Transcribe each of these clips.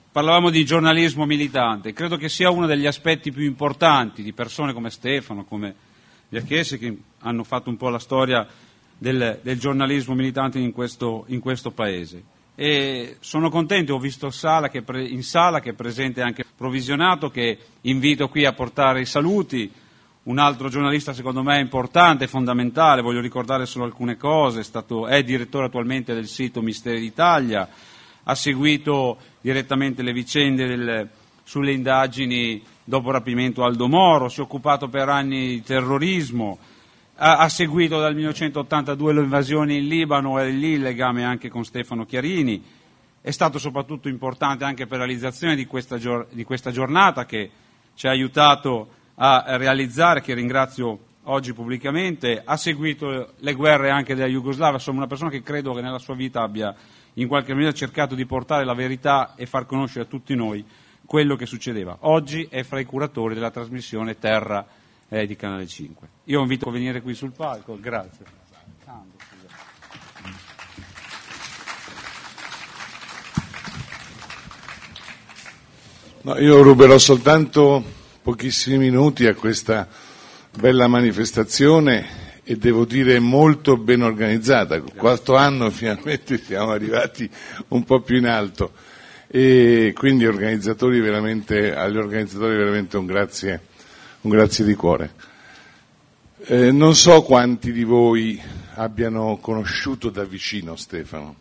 parlavamo di giornalismo militante, credo che sia uno degli aspetti più importanti di persone come Stefano, come Bianchessi, che hanno fatto un po' la storia del giornalismo militante in questo Paese. E sono contento, ho visto in sala che è presente anche Provvisionato, che invito qui a portare i saluti. Un altro giornalista secondo me importante, fondamentale, voglio ricordare solo alcune cose, è direttore attualmente del sito Misteri d'Italia, ha seguito direttamente le vicende sulle indagini dopo rapimento Aldo Moro, si è occupato per anni di terrorismo, ha seguito dal 1982 le invasioni in Libano e lì il legame anche con Stefano Chiarini, è stato soprattutto importante anche per la realizzazione di questa giornata che ci ha aiutato a realizzare, che ringrazio oggi pubblicamente, ha seguito le guerre anche della Jugoslavia, insomma una persona che credo che nella sua vita abbia in qualche maniera cercato di portare la verità e far conoscere a tutti noi quello che succedeva. Oggi è fra i curatori della trasmissione Terra di Canale 5. Io invito a venire qui sul palco, grazie. No, io ruberò soltanto pochissimi minuti a questa bella manifestazione e devo dire molto ben organizzata. Il quarto anno finalmente siamo arrivati un po' più in alto e quindi agli organizzatori veramente un grazie di cuore. Non so quanti di voi abbiano conosciuto da vicino Stefano.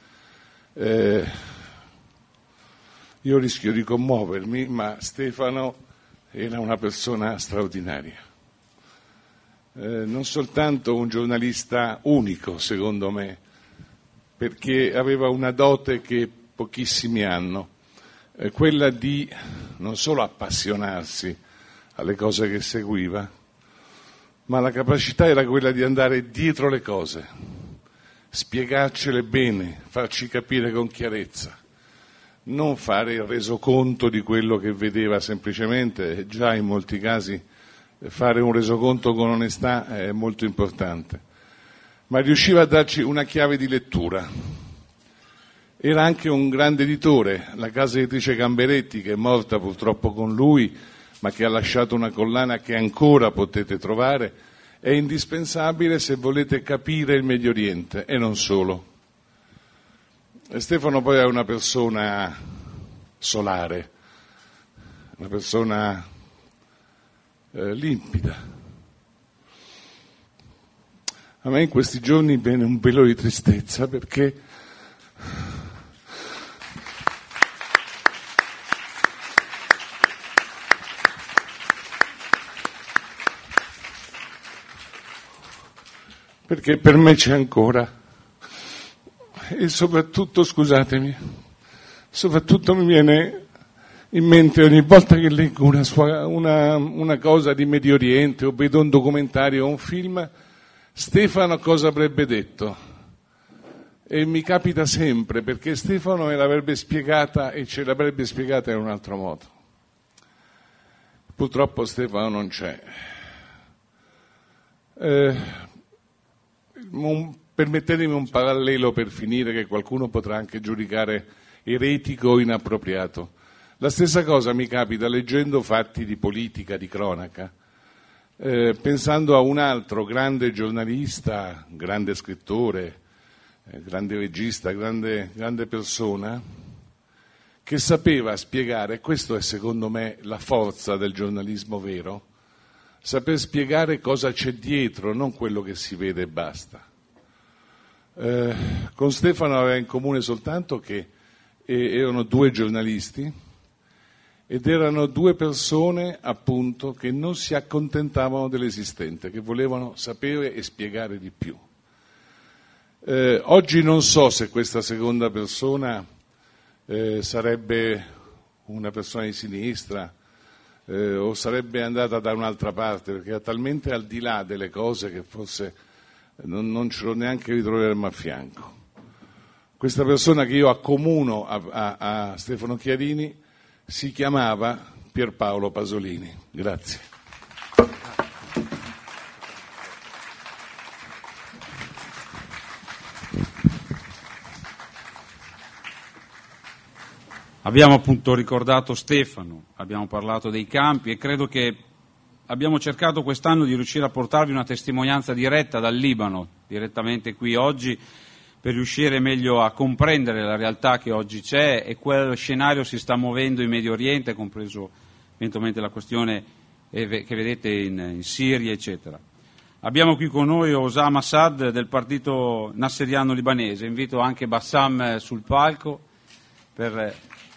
Io rischio di commuovermi, ma Stefano era una persona straordinaria. Non soltanto un giornalista unico, secondo me, perché aveva una dote che pochissimi hanno, quella di non solo appassionarsi alle cose che seguiva, ma la capacità era quella di andare dietro le cose, spiegarcele bene, farci capire con chiarezza, non fare il resoconto di quello che vedeva semplicemente, già in molti casi fare un resoconto con onestà è molto importante, ma riusciva a darci una chiave di lettura. Era anche un grande editore, la casa editrice Gamberetti, che è morta purtroppo con lui, ma che ha lasciato una collana che ancora potete trovare, è indispensabile se volete capire il Medio Oriente e non solo. Stefano poi è una persona solare, una persona limpida. A me in questi giorni viene un velo di tristezza perché per me c'è ancora. E soprattutto, scusatemi, mi viene in mente ogni volta che leggo una cosa di Medio Oriente o vedo un documentario o un film, Stefano cosa avrebbe detto? E mi capita sempre, perché Stefano me l'avrebbe spiegata e ce l'avrebbe spiegata in un altro modo. Purtroppo Stefano non c'è. Permettetemi un parallelo per finire, che qualcuno potrà anche giudicare eretico o inappropriato. La stessa cosa mi capita leggendo fatti di politica, di cronaca, pensando a un altro grande giornalista, grande scrittore, grande regista, grande persona, che sapeva spiegare, e questo è secondo me la forza del giornalismo vero, saper spiegare cosa c'è dietro, non quello che si vede e basta. Con Stefano aveva in comune soltanto che erano due giornalisti ed erano due persone appunto che non si accontentavano dell'esistente, che volevano sapere e spiegare di più. Oggi non so se questa seconda persona sarebbe una persona di sinistra o sarebbe andata da un'altra parte, perché è talmente al di là delle cose che forse non ce l'ho neanche ritroveremo a fianco. Questa persona che io accomuno a Stefano Chiarini si chiamava Pierpaolo Pasolini. Grazie. Abbiamo appunto ricordato Stefano, abbiamo parlato dei campi e credo che abbiamo cercato quest'anno di riuscire a portarvi una testimonianza diretta dal Libano, direttamente qui oggi, per riuscire meglio a comprendere la realtà che oggi c'è e quel scenario si sta muovendo in Medio Oriente, compreso eventualmente la questione che vedete in Siria, eccetera. Abbiamo qui con noi Osama Saad del partito nasseriano libanese. Invito anche Bassam sul palco per...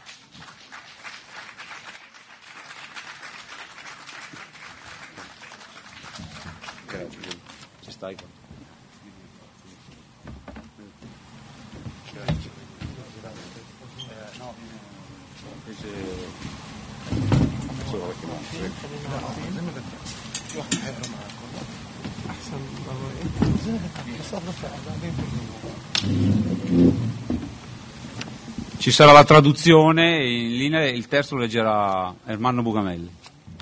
Grazie. Ci stai qua? Grazie. No, ci sarà la traduzione in linea, il testo lo leggerà Ermanno Bugamelli.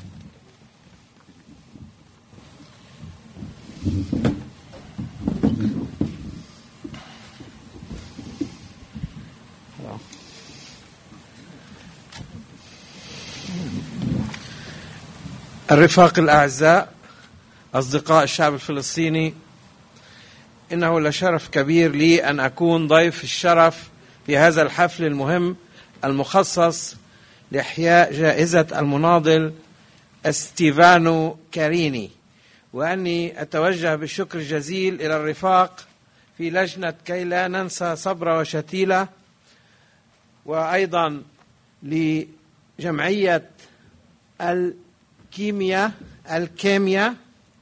الرفاق الأعزاء أصدقاء الشعب الفلسطيني، إنه لشرف كبير لي أن أكون ضيف الشرف في هذا الحفل المهم المخصص لإحياء جائزة المناضل ستيفانو كاريني، وأني أتوجه بالشكر الجزيل إلى الرفاق في لجنة كي لا ننسى صبرا وشتيلة، وأيضا لجمعية الكيمياء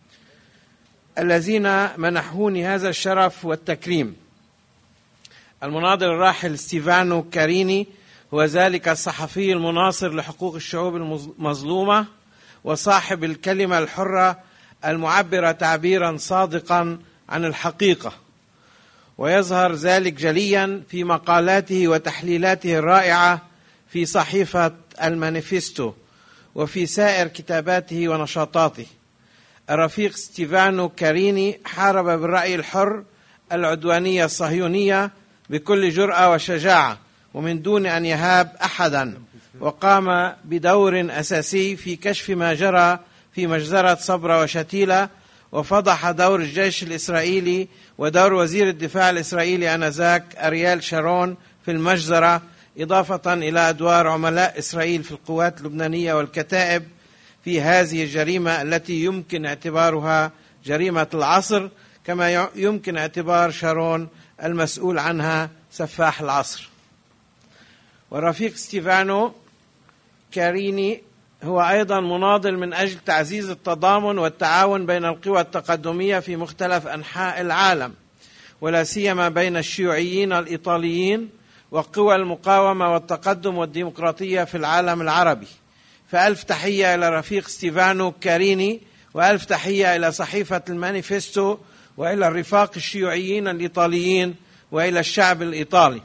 الذين منحوني هذا الشرف والتكريم. المناضل الراحل ستيفانو كاريني هو ذلك الصحفي المناصر لحقوق الشعوب المظلومة وصاحب الكلمة الحرة المعبرة تعبيرا صادقا عن الحقيقة، ويظهر ذلك جليا في مقالاته وتحليلاته الرائعة في صحيفة المانيفستو وفي سائر كتاباته ونشاطاته. الرفيق ستيفانو كاريني حارب بالرأي الحر العدوانية الصهيونية بكل جرأة وشجاعة ومن دون أن يهاب أحدا، وقام بدور أساسي في كشف ما جرى في مجزرة صبرا وشتيلة، وفضح دور الجيش الإسرائيلي ودور وزير الدفاع الإسرائيلي آنذاك أريال شارون في المجزرة، إضافة إلى أدوار عملاء إسرائيل في القوات اللبنانية والكتائب في هذه الجريمة التي يمكن اعتبارها جريمة العصر، كما يمكن اعتبار شارون المسؤول عنها سفاح العصر. والرفيق ستيفانو كاريني هو أيضا مناضل من أجل تعزيز التضامن والتعاون بين القوى التقدمية في مختلف أنحاء العالم، ولا سيما بين الشيوعيين الإيطاليين وقوى المقاومة والتقدم والديمقراطية في العالم العربي. فألف تحية إلى رفيق ستيفانو كاريني، وألف تحية إلى صحيفة المانيفستو، وإلى الرفاق الشيوعيين الإيطاليين، وإلى الشعب الإيطالي.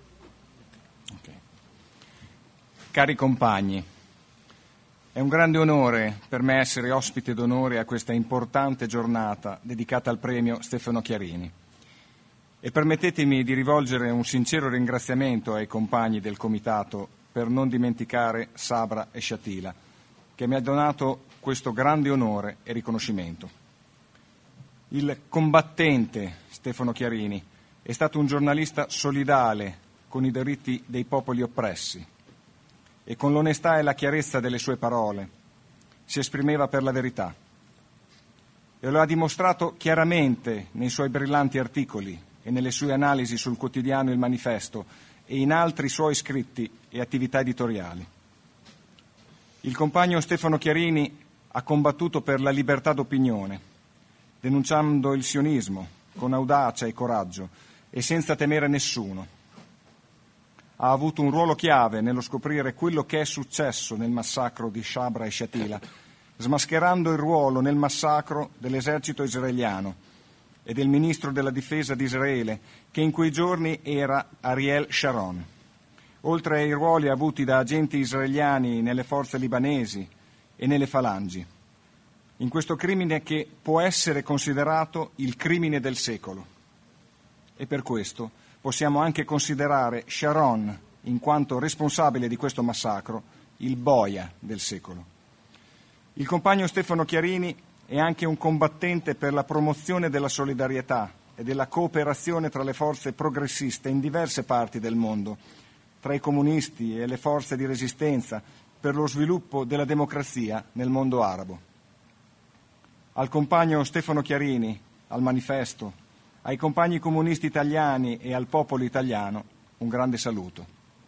Cari compagni, è un grande onore per me essere ospite d'onore a questa importante giornata dedicata al premio Stefano Chiarini. E permettetemi di rivolgere un sincero ringraziamento ai compagni del Comitato per non dimenticare Sabra e Shatila, che mi ha donato questo grande onore e riconoscimento. Il combattente Stefano Chiarini è stato un giornalista solidale con i diritti dei popoli oppressi e con l'onestà e la chiarezza delle sue parole si esprimeva per la verità e lo ha dimostrato chiaramente nei suoi brillanti articoli e nelle sue analisi sul quotidiano Il Manifesto e in altri suoi scritti e attività editoriali. Il compagno Stefano Chiarini ha combattuto per la libertà d'opinione, denunciando il sionismo con audacia e coraggio e senza temere nessuno. Ha avuto un ruolo chiave nello scoprire quello che è successo nel massacro di Sabra e Shatila, smascherando il ruolo nel massacro dell'esercito israeliano e del ministro della difesa di Israele, che in quei giorni era Ariel Sharon, oltre ai ruoli avuti da agenti israeliani nelle forze libanesi e nelle falangi, in questo crimine che può essere considerato il crimine del secolo. E per questo possiamo anche considerare Sharon in quanto responsabile di questo massacro, il boia del secolo. Il compagno Stefano Chiarini è anche un combattente per la promozione della solidarietà e della cooperazione tra le forze progressiste in diverse parti del mondo, tra i comunisti e le forze di resistenza per lo sviluppo della democrazia nel mondo arabo. Al compagno Stefano Chiarini, al Manifesto, ai compagni comunisti italiani e al popolo italiano un grande saluto.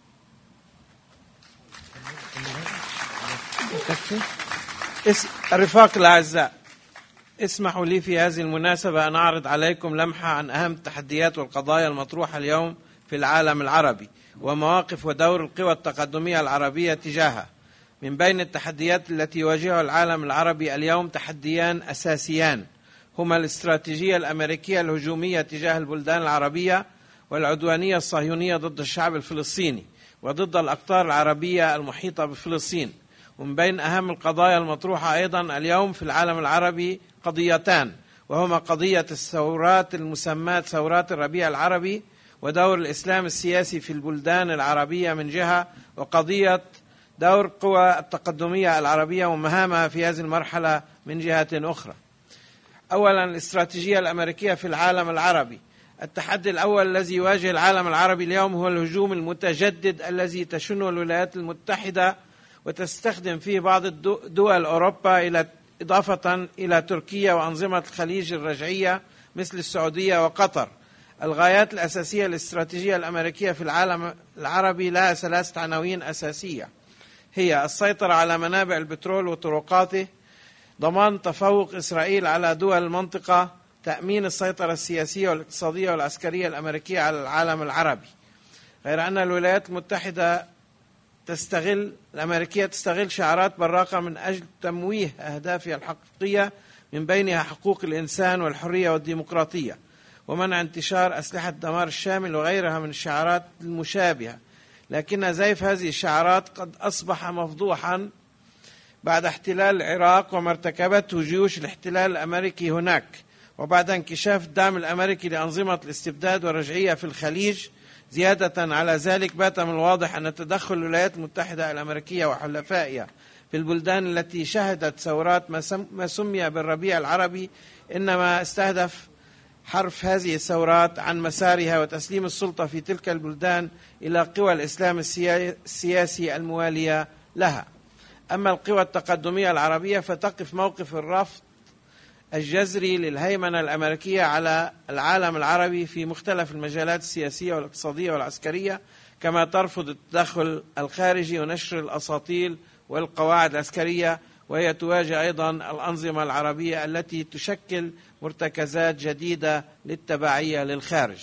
الرفاق الأعزاء، اسمحوا لي في هذه المناسبة أن أعرض عليكم لمحة عن أهم التحديات والقضايا المطروحة اليوم في العالم العربي ومواقف ودور القوى التقدمية العربية تجاهها. من بين التحديات التي يواجهها العالم العربي اليوم تحديان أساسيان هما الاستراتيجية الأمريكية الهجومية تجاه البلدان العربية والعدوانية الصهيونية ضد الشعب الفلسطيني وضد الأقطار العربية المحيطة بفلسطين. ومن بين أهم القضايا المطروحة أيضا اليوم في العالم العربي قضيتان، وهما قضية الثورات المسماة ثورات الربيع العربي ودور الإسلام السياسي في البلدان العربية من جهة، وقضية دور القوى التقدمية العربية ومهامها في هذه المرحلة من جهة أخرى. أولا الاستراتيجية الأمريكية في العالم العربي. التحدي الأول الذي يواجه العالم العربي اليوم هو الهجوم المتجدد الذي تشنه الولايات المتحدة وتستخدم فيه بعض دول أوروبا إضافة إلى تركيا وأنظمة الخليج الرجعية مثل السعودية وقطر. الغايات الأساسية للاستراتيجية الأمريكية في العالم العربي لها 3 عناوين أساسية، هي السيطرة على منابع البترول وطرقاته، ضمان تفوق إسرائيل على دول المنطقة، تأمين السيطرة السياسية والاقتصادية والعسكرية الأمريكية على العالم العربي. غير أن الولايات المتحدة الأمريكية تستغل شعارات براقة من أجل تمويه أهدافها الحقيقية من بينها حقوق الإنسان والحرية والديمقراطية ومنع انتشار أسلحة الدمار الشامل وغيرها من الشعارات المشابهة. لكن زيف هذه الشعارات قد أصبح مفضوحا بعد احتلال العراق وما ارتكبته جيوش الاحتلال الأمريكي هناك، وبعد انكشاف الدعم الأمريكي لأنظمة الاستبداد والرجعية في الخليج. زيادة على ذلك بات من الواضح أن تدخل الولايات المتحدة الأمريكية وحلفائها في البلدان التي شهدت ثورات ما سمي بالربيع العربي إنما استهدف حرف هذه الثورات عن مسارها وتسليم السلطة في تلك البلدان إلى قوى الإسلام السياسي الموالية لها. أما القوى التقدمية العربية فتقف موقف الرفض الجذري للهيمنة الأمريكية على العالم العربي في مختلف المجالات السياسية والاقتصادية والعسكرية، كما ترفض التدخل الخارجي ونشر الأساطيل والقواعد العسكرية، وهي تواجه أيضا الأنظمة العربية التي تشكل مرتكزات جديدة للتبعية للخارج.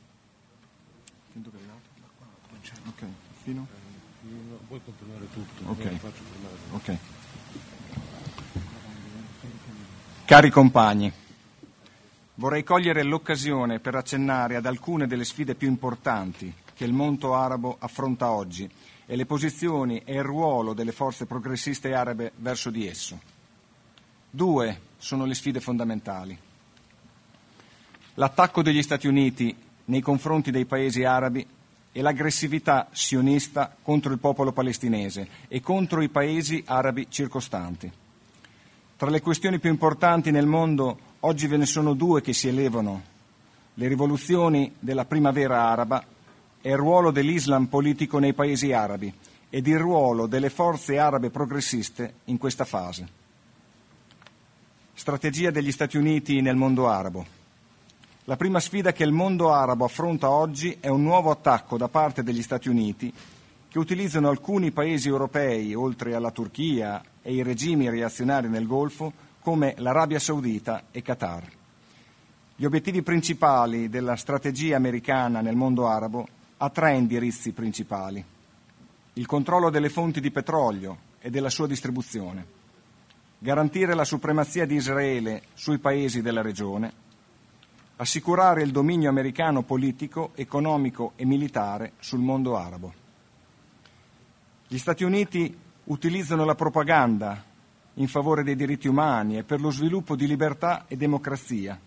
Cari compagni, vorrei cogliere l'occasione per accennare ad alcune delle sfide più importanti che il mondo arabo affronta oggi e le posizioni e il ruolo delle forze progressiste arabe verso di esso. 2 sono le sfide fondamentali. L'attacco degli Stati Uniti nei confronti dei paesi arabi e l'aggressività sionista contro il popolo palestinese e contro i paesi arabi circostanti. Tra le questioni più importanti nel mondo oggi ve ne sono 2 che si elevano: le rivoluzioni della primavera araba e il ruolo dell'Islam politico nei paesi arabi ed il ruolo delle forze arabe progressiste in questa fase. Strategia degli Stati Uniti nel mondo arabo. La prima sfida che il mondo arabo affronta oggi è un nuovo attacco da parte degli Stati Uniti che utilizzano alcuni paesi europei, oltre alla Turchia e i regimi reazionari nel Golfo, come l'Arabia Saudita e Qatar. Gli obiettivi principali della strategia americana nel mondo arabo ha 3 indirizzi principali: il controllo delle fonti di petrolio e della sua distribuzione, garantire la supremazia di Israele sui paesi della regione, assicurare il dominio americano politico, economico e militare sul mondo arabo. Gli Stati Uniti utilizzano la propaganda in favore dei diritti umani e per lo sviluppo di libertà e democrazia,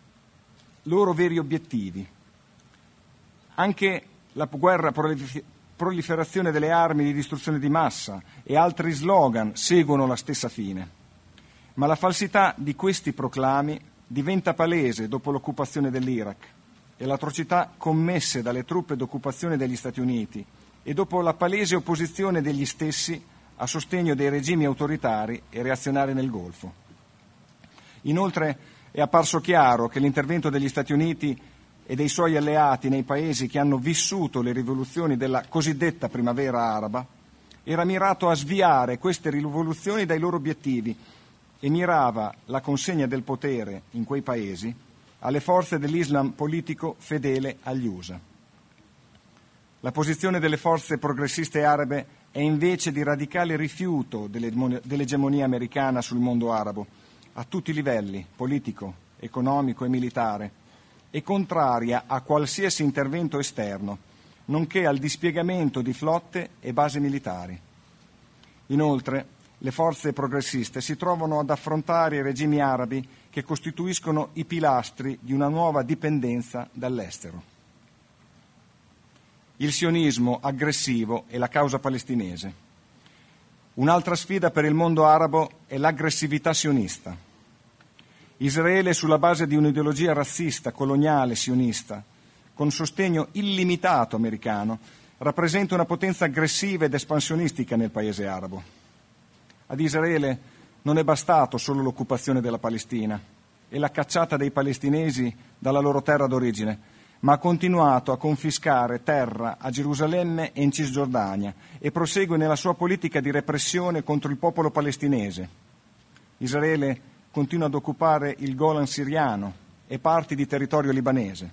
loro veri obiettivi. Anche la guerra proliferazione delle armi di distruzione di massa e altri slogan seguono la stessa fine. Ma la falsità di questi proclami diventa palese dopo l'occupazione dell'Iraq e l'atrocità commesse dalle truppe d'occupazione degli Stati Uniti e dopo la palese opposizione degli stessi a sostegno dei regimi autoritari e reazionari nel Golfo. Inoltre è apparso chiaro che l'intervento degli Stati Uniti e dei suoi alleati nei paesi che hanno vissuto le rivoluzioni della cosiddetta primavera araba era mirato a sviare queste rivoluzioni dai loro obiettivi e mirava la consegna del potere in quei paesi alle forze dell'Islam politico fedele agli USA. La posizione delle forze progressiste arabe è invece di radicale rifiuto dell'egemonia americana sul mondo arabo, a tutti i livelli, politico, economico e militare, e contraria a qualsiasi intervento esterno, nonché al dispiegamento di flotte e basi militari. Inoltre, le forze progressiste si trovano ad affrontare i regimi arabi che costituiscono i pilastri di una nuova dipendenza dall'estero. Il sionismo aggressivo e la causa palestinese. Un'altra sfida per il mondo arabo è l'aggressività sionista. Israele, sulla base di un'ideologia razzista, coloniale, sionista, con sostegno illimitato americano, rappresenta una potenza aggressiva ed espansionistica nel paese arabo. Ad Israele non è bastato solo l'occupazione della Palestina e la cacciata dei palestinesi dalla loro terra d'origine, ma ha continuato a confiscare terra a Gerusalemme e in Cisgiordania e prosegue nella sua politica di repressione contro il popolo palestinese. Israele continua ad occupare il Golan siriano e parti di territorio libanese.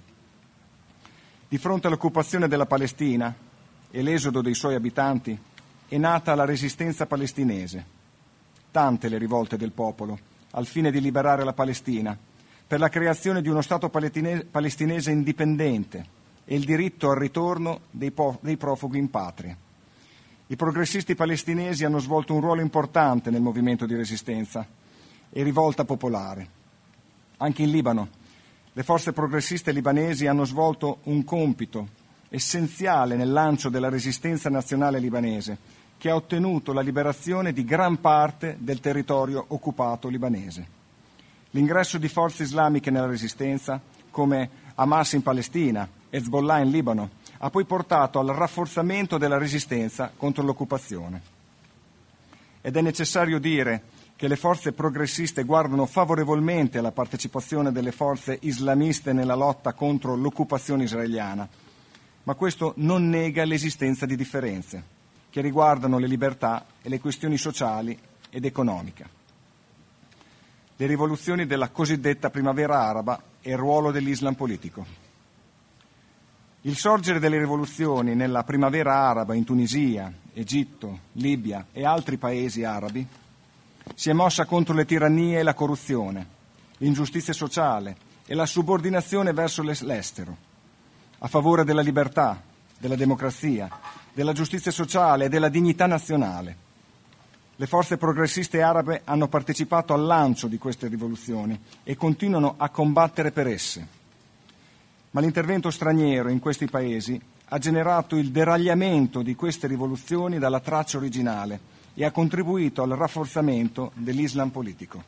Di fronte all'occupazione della Palestina e l'esodo dei suoi abitanti è nata la resistenza palestinese. Tante le rivolte del popolo al fine di liberare la Palestina, per la creazione di uno Stato palestinese indipendente e il diritto al ritorno dei profughi in patria. I progressisti palestinesi hanno svolto un ruolo importante nel movimento di resistenza e rivolta popolare. Anche in Libano, le forze progressiste libanesi hanno svolto un compito essenziale nel lancio della resistenza nazionale libanese, che ha ottenuto la liberazione di gran parte del territorio occupato libanese. L'ingresso di forze islamiche nella resistenza, come Hamas in Palestina, Hezbollah in Libano, ha poi portato al rafforzamento della resistenza contro l'occupazione. Ed è necessario dire che le forze progressiste guardano favorevolmente alla partecipazione delle forze islamiste nella lotta contro l'occupazione israeliana, ma questo non nega l'esistenza di differenze che riguardano le libertà e le questioni sociali ed economiche. Le rivoluzioni della cosiddetta primavera araba e il ruolo dell'Islam politico. Il sorgere delle rivoluzioni nella primavera araba in Tunisia, Egitto, Libia e altri paesi arabi si è mossa contro le tirannie e la corruzione, l'ingiustizia sociale e la subordinazione verso l'estero, a favore della libertà, della democrazia, della giustizia sociale e della dignità nazionale. Le forze progressiste arabe hanno partecipato al lancio di queste rivoluzioni e continuano a combattere per esse. Ma l'intervento straniero in questi paesi ha generato il deragliamento di queste rivoluzioni dalla traccia originale e ha contribuito al rafforzamento dell'Islam politico.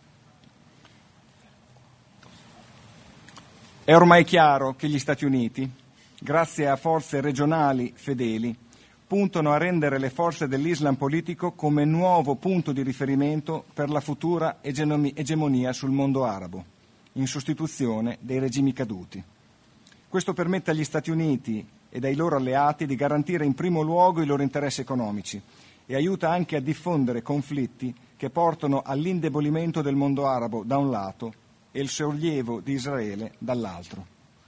È ormai chiaro che gli Stati Uniti, grazie a forze regionali fedeli, puntano a rendere le forze dell'Islam politico come nuovo punto di riferimento per la futura egemonia sul mondo arabo, in sostituzione dei regimi caduti. Questo permette agli Stati Uniti e ai loro alleati di garantire in primo luogo i loro interessi economici e aiuta anche a diffondere conflitti che portano all'indebolimento del mondo arabo da un lato e il sollievo di Israele dall'altro.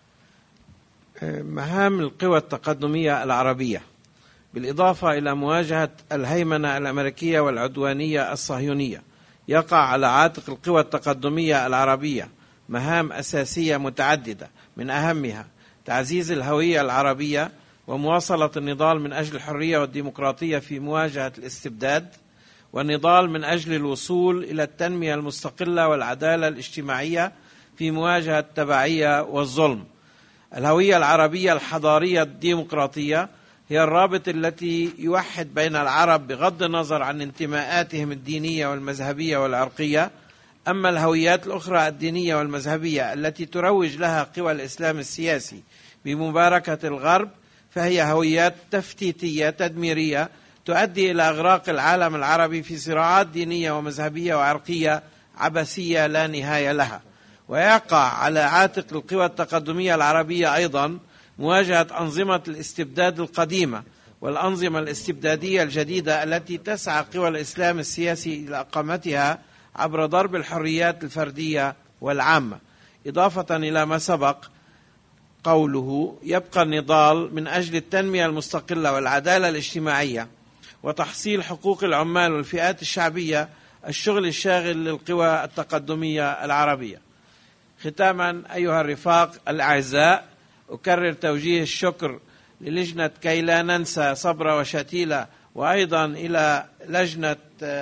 مهام القوى التقدمية العربية بالإضافة إلى مواجهة الهيمنة الأمريكية والعدوانية الصهيونية يقع على عاتق القوى التقدمية العربية مهام أساسية متعددة من أهمها تعزيز الهوية العربية ومواصلة النضال من أجل الحرية والديمقراطية في مواجهة الاستبداد والنضال من أجل الوصول إلى التنمية المستقلة والعدالة الاجتماعية في مواجهة التبعية والظلم. الهوية العربية الحضارية الديمقراطية هي الرابط التي يوحد بين العرب بغض النظر عن انتماءاتهم الدينية والمذهبية والعرقية. أما الهويات الأخرى الدينية والمذهبية التي تروج لها قوى الإسلام السياسي بمباركة الغرب فهي هويات تفتيتية تدميرية تؤدي إلى إغراق العالم العربي في صراعات دينية ومذهبية وعرقية عبثية لا نهاية لها. ويقع على عاتق القوى التقدمية العربية أيضا مواجهة أنظمة الاستبداد القديمة والأنظمة الاستبدادية الجديدة التي تسعى قوى الإسلام السياسي إلى إقامتها عبر ضرب الحريات الفردية والعامة. إضافة إلى ما سبق قوله، يبقى النضال من أجل التنمية المستقلة والعدالة الاجتماعية وتحصيل حقوق العمال والفئات الشعبية الشغل الشاغل للقوى التقدمية العربية. ختاما أيها الرفاق الأعزاء، أكرر توجيه الشكر للجنة كي لا ننسى صبرا وشتيلة، وأيضا إلى لجنة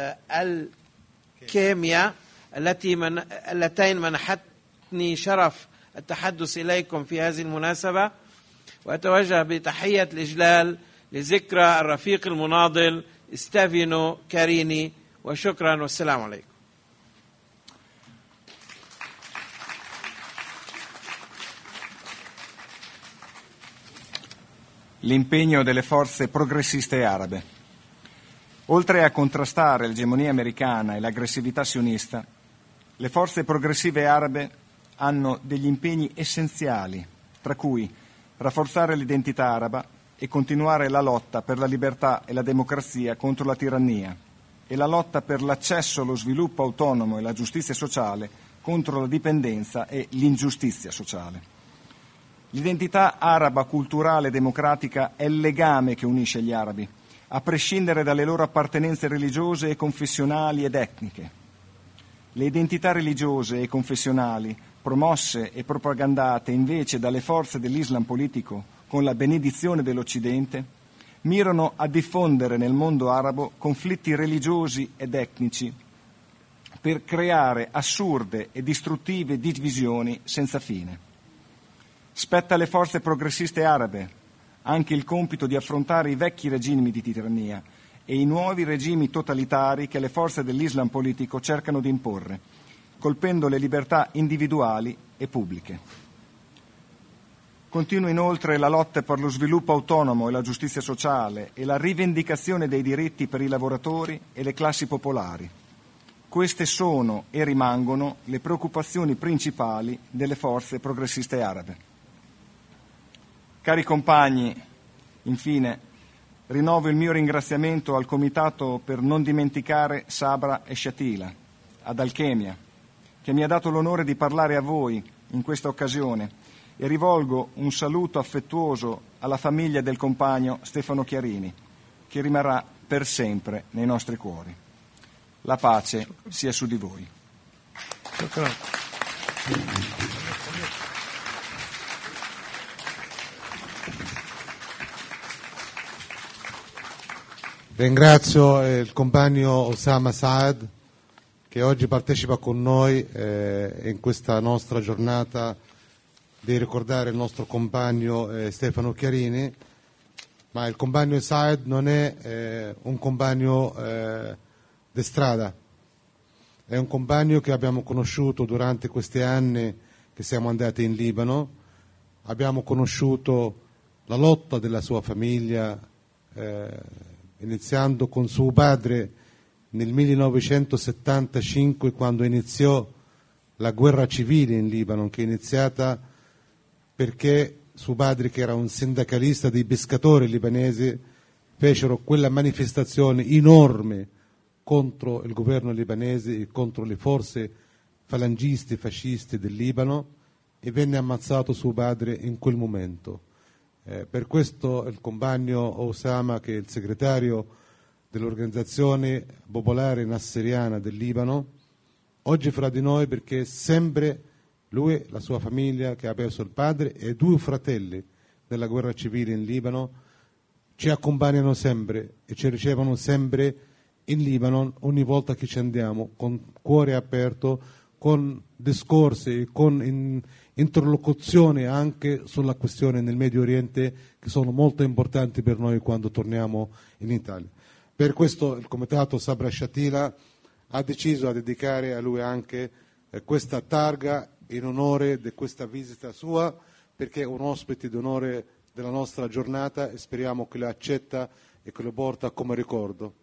الكيمياء اللتين منحتني شرف التحدث إليكم في هذه المناسبة. وأتوجه بتحية الإجلال لذكرى الرفيق المناضل ستيفانو كاريني، وشكرا والسلام عليكم. L'impegno delle forze progressiste arabe. Oltre a contrastare l'egemonia americana e l'aggressività sionista, le forze progressive arabe hanno degli impegni essenziali, tra cui rafforzare l'identità araba e continuare la lotta per la libertà e la democrazia contro la tirannia e la lotta per l'accesso allo sviluppo autonomo e la giustizia sociale contro la dipendenza e l'ingiustizia sociale. L'identità araba, culturale e democratica è il legame che unisce gli arabi, a prescindere dalle loro appartenenze religiose e confessionali ed etniche. Le identità religiose e confessionali, promosse e propagandate invece dalle forze dell'Islam politico con la benedizione dell'Occidente, mirano a diffondere nel mondo arabo conflitti religiosi ed etnici per creare assurde e distruttive divisioni senza fine. Spetta alle forze progressiste arabe anche il compito di affrontare i vecchi regimi di tirannia e i nuovi regimi totalitari che le forze dell'Islam politico cercano di imporre, colpendo le libertà individuali e pubbliche. Continua inoltre la lotta per lo sviluppo autonomo e la giustizia sociale e la rivendicazione dei diritti per i lavoratori e le classi popolari. Queste sono e rimangono le preoccupazioni principali delle forze progressiste arabe. Cari compagni, infine, rinnovo il mio ringraziamento al Comitato per non dimenticare Sabra e Shatila, ad Alchemia, che mi ha dato l'onore di parlare a voi in questa occasione, e rivolgo un saluto affettuoso alla famiglia del compagno Stefano Chiarini, che rimarrà per sempre nei nostri cuori. La pace sia su di voi. Ringrazio il compagno Osama Saad che oggi partecipa con noi in questa nostra giornata di ricordare il nostro compagno Stefano Chiarini, ma il compagno Saad non è un compagno di strada, è un compagno che abbiamo conosciuto durante questi anni che siamo andati in Libano, abbiamo conosciuto la lotta della sua famiglia, iniziando con suo padre nel 1975 quando iniziò la guerra civile in Libano, che è iniziata perché suo padre, che era un sindacalista dei pescatori libanesi, fecero quella manifestazione enorme contro il governo libanese e contro le forze falangisti fascisti del Libano, e venne ammazzato suo padre in quel momento. Per questo il compagno Osama, che è il segretario dell'organizzazione popolare nasseriana del Libano, oggi fra di noi, perché sempre lui e la sua famiglia, che ha perso il padre e 2 fratelli nella guerra civile in Libano, ci accompagnano sempre e ci ricevono sempre in Libano ogni volta che ci andiamo, con cuore aperto, con discorsi, con interlocuzioni anche sulla questione nel Medio Oriente, che sono molto importanti per noi quando torniamo in Italia. Per questo il Comitato Sabra Shatila ha deciso di dedicare a lui anche questa targa in onore di questa visita sua, perché è un ospite d'onore della nostra giornata e speriamo che lo accetta e che lo porta come ricordo.